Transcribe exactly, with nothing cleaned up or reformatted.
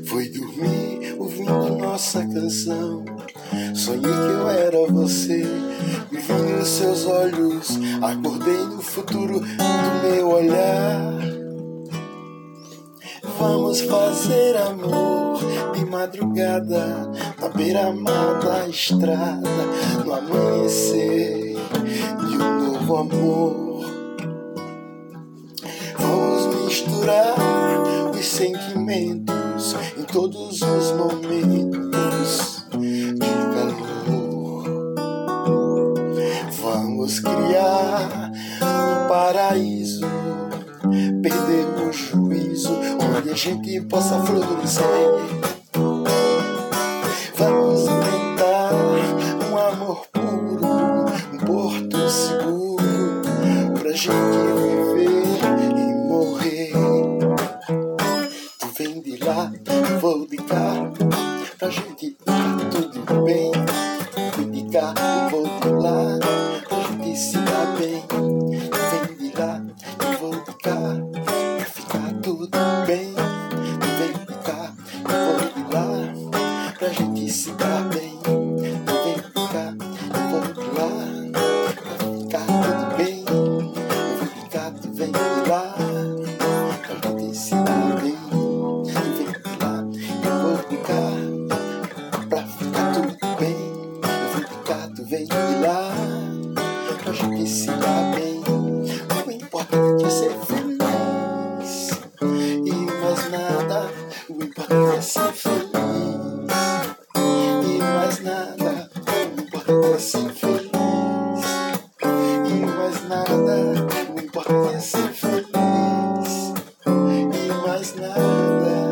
Foi dormir ouvindo nossa canção. Sonhei que eu era você, me vi nos seus olhos. Acordei no futuro do meu olhar. Vamos fazer amor de madrugada, na beira-mar da estrada, no amanhecer de um novo amor. Vamos misturar os sentimentos em todos os momentos de calor. Vamos criar um paraíso, perder o juízo, onde a gente possa florescer. Vamos inventar um amor puro, um porto seguro, pra gente viver e morrer. Tu vem de lá, eu vou de cá, pra gente ficar tudo bem. Tu vem de cá, eu vou de lá, pra gente se dar bem. Tu vem de lá, eu vou de cá, pra ficar tudo bem. Tu vem de cá, eu vou de lá, pra gente se dar bem. Tu vem de cá, eu vou de lá, pra ficar tudo bem. Eu vou de cá, tu vem de lá, pra gente se dar bem. Tu vem de lá, eu vou de cá, pra ficar tudo bem. Eu vou de cá, tu vem de lá, pra gente se dar bem. O importante é ser feliz e mais nada. O importante é ser feliz e mais nada. O importante é ser feliz e mais nada. O importante é ser feliz e mais nada.